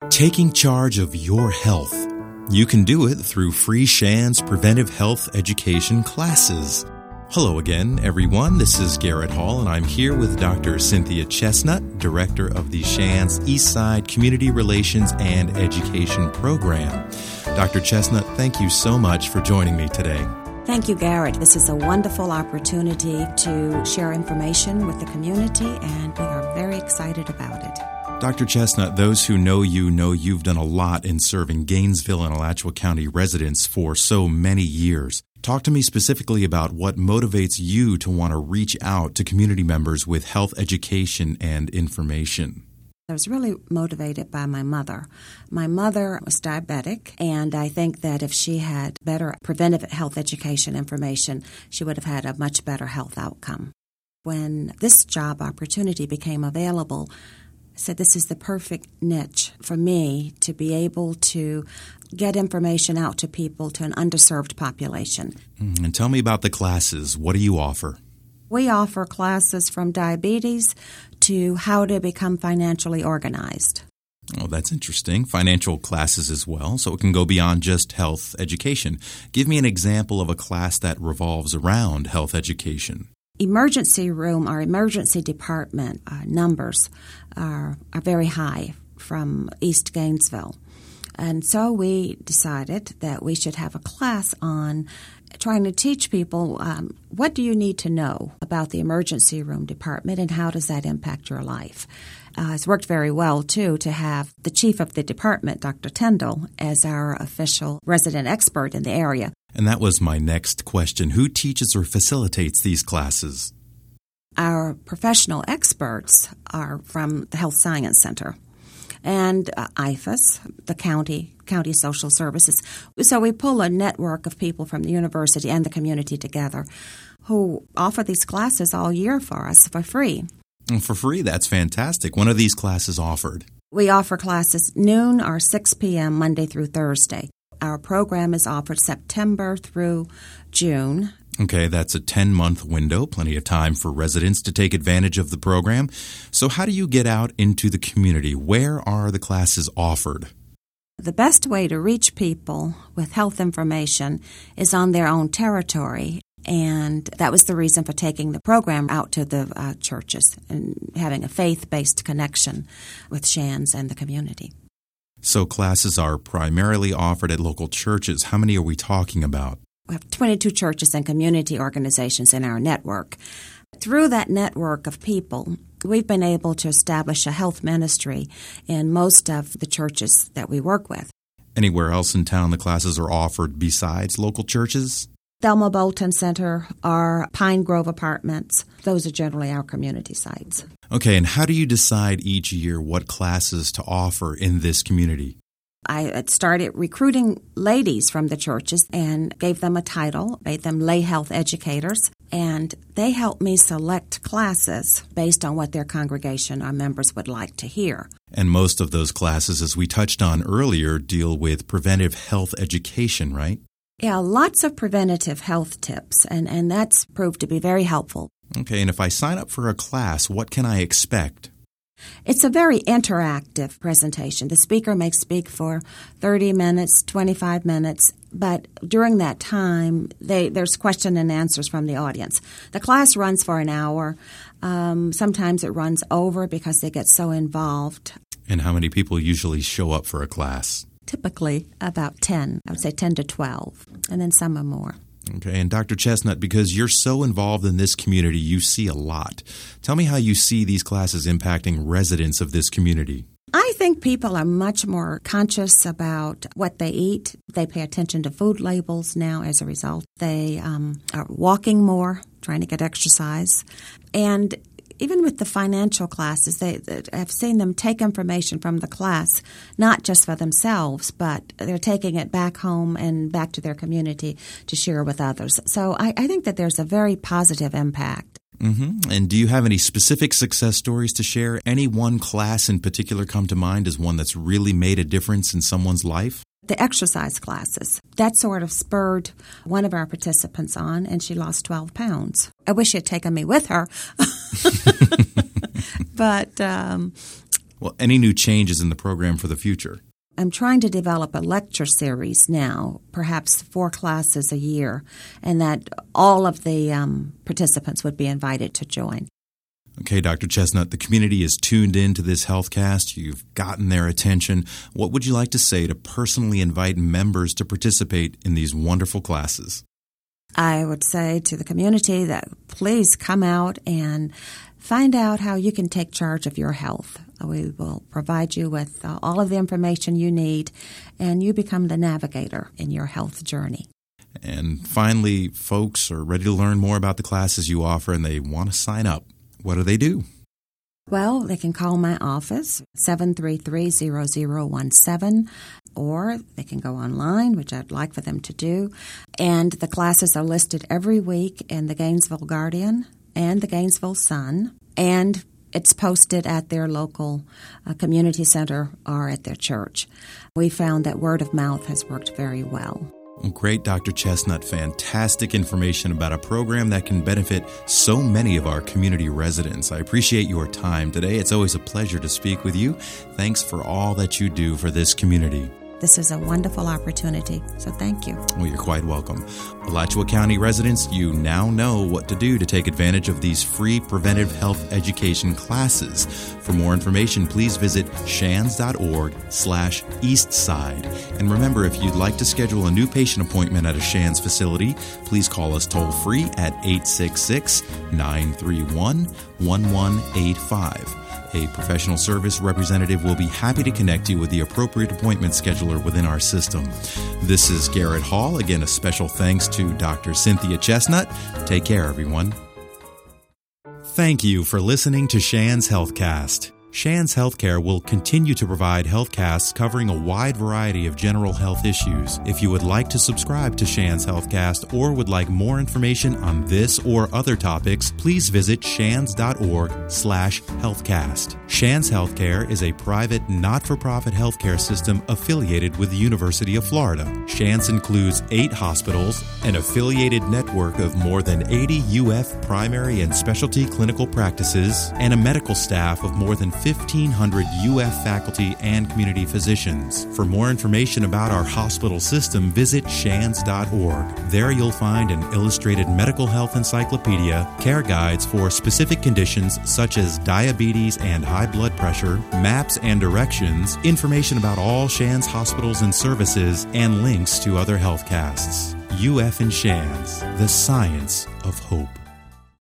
Taking charge of your health. You can do it through free Shands Preventive Health Education classes. Hello again, everyone. This is Garrett Hall, and I'm here with Dr. Cynthia Chestnut, Director of the Shands Eastside Community Relations and Education Program. Dr. Chestnut, thank you so much for joining me today. Thank you, Garrett. This is a wonderful opportunity to share information with the community, and we are very excited about it. Dr. Chestnut, those who know you've done a lot in serving Gainesville and Alachua County residents for so many years. Talk to me specifically about what motivates you to want to reach out to community members with health education and information. I was really motivated by my mother. My mother was diabetic, and I think that if she had better preventive health education information, she would have had a much better health outcome. When this job opportunity became available, I said this is the perfect niche for me to be able to get information out to people, to an underserved population. And tell me about the classes. What do you offer? We offer classes from diabetes to how to become financially organized. Oh, that's interesting. Financial classes as well, so it can go beyond just health education. Give me an example of a class that revolves around health education. Emergency room, our emergency department numbers are very high from East Gainesville. And so we decided that we should have a class on trying to teach people what do you need to know about the emergency room department and how does that impact your life. It's worked very well, too, to have the chief of the department, Dr. Tyndall, as our official resident expert in the area. And that was my next question. Who teaches or facilitates these classes? Our professional experts are from the Health Science Center and IFAS, the county social services. So we pull a network of people from the university and the community together who offer these classes all year for us for free. For free? That's fantastic. When are these classes offered? We offer classes noon or 6 p.m. Monday through Thursday. Our program is offered September through June. Okay, that's a 10-month window, plenty of time for residents to take advantage of the program. So how do you get out into the community? Where are the classes offered? The best way to reach people with health information is on their own territory, and that was the reason for taking the program out to the churches and having a faith-based connection with Shands and the community. So classes are primarily offered at local churches. How many are we talking about? We have 22 churches and community organizations in our network. Through that network of people, we've been able to establish a health ministry in most of the churches that we work with. Anywhere else in town the classes are offered besides local churches? Thelma Bolton Center or Pine Grove Apartments. Those are generally our community sites. Okay, and how do you decide each year what classes to offer in this community? I started recruiting ladies from the churches and gave them a title, made them lay health educators, and they helped me select classes based on what their congregation or members would like to hear. And most of those classes, as we touched on earlier, deal with preventive health education, right? Yeah, lots of preventative health tips, and that's proved to be very helpful. Okay, and if I sign up for a class, what can I expect? It's a very interactive presentation. The speaker may speak for 30 minutes, 25 minutes, but during that time, there's question and answers from the audience. The class runs for an hour. Sometimes it runs over because they get so involved. And how many people usually show up for a class? Typically about 10. I would say 10 to 12, and then some are more. Okay, and Dr. Chestnut, because you're so involved in this community, you see a lot. Tell me how you see these classes impacting residents of this community. I think people are much more conscious about what they eat. They pay attention to food labels now as a result. They are walking more, trying to get exercise. And even with the financial classes, I've seen them take information from the class, not just for themselves, but they're taking it back home and back to their community to share with others. So I think that there's a very positive impact. Mm-hmm. And do you have any specific success stories to share? Any one class in particular come to mind as one that's really made a difference in someone's life? The exercise classes. That sort of spurred one of our participants on, and she lost 12 pounds. I wish she had taken me with her. But Well, any new changes in the program for the future? I'm trying to develop a lecture series now, perhaps 4 classes a year, and that all of the participants would be invited to join. Okay, Dr. Chestnut, the community is tuned in to this HealthCast. You've gotten their attention. What would you like to say to personally invite members to participate in these wonderful classes? I would say to the community that please come out and find out how you can take charge of your health. We will provide you with all of the information you need, and you become the navigator in your health journey. And finally, folks are ready to learn more about the classes you offer and they want to sign up. What do they do? Well, they can call my office, 733-0017, or they can go online, which I'd like for them to do. And the classes are listed every week in the Gainesville Guardian and the Gainesville Sun, and it's posted at their local community center or at their church. We found that word of mouth has worked very well. Great, Dr. Chestnut. Fantastic information about a program that can benefit so many of our community residents. I appreciate your time today. It's always a pleasure to speak with you. Thanks for all that you do for this community. This is a wonderful opportunity, so thank you. Well, you're quite welcome. Alachua County residents, you now know what to do to take advantage of these free preventive health education classes. For more information, please visit shands.org/eastside. And remember, if you'd like to schedule a new patient appointment at a Shands facility, please call us toll-free at 866-931-1185. A professional service representative will be happy to connect you with the appropriate appointment scheduler within our system. This is Garrett Hall. Again, a special thanks to Dr. Cynthia Chestnut. Take care, everyone. Thank you for listening to Shands HealthCast. Shands Healthcare will continue to provide healthcasts covering a wide variety of general health issues. If you would like to subscribe to Shands Healthcast or would like more information on this or other topics, please visit shands.org/healthcast. Shands Healthcare is a private, not-for-profit healthcare system affiliated with the University of Florida. Shands includes 8 hospitals, an affiliated network of more than 80 UF primary and specialty clinical practices, and a medical staff of more than 1,500 UF faculty and community physicians. For more information about our hospital system, visit shands.org. There you'll find an illustrated medical health encyclopedia, care guides for specific conditions such as diabetes and high blood pressure, maps and directions, information about all Shands hospitals and services, and links to other healthcasts. UF and Shands, the science of hope.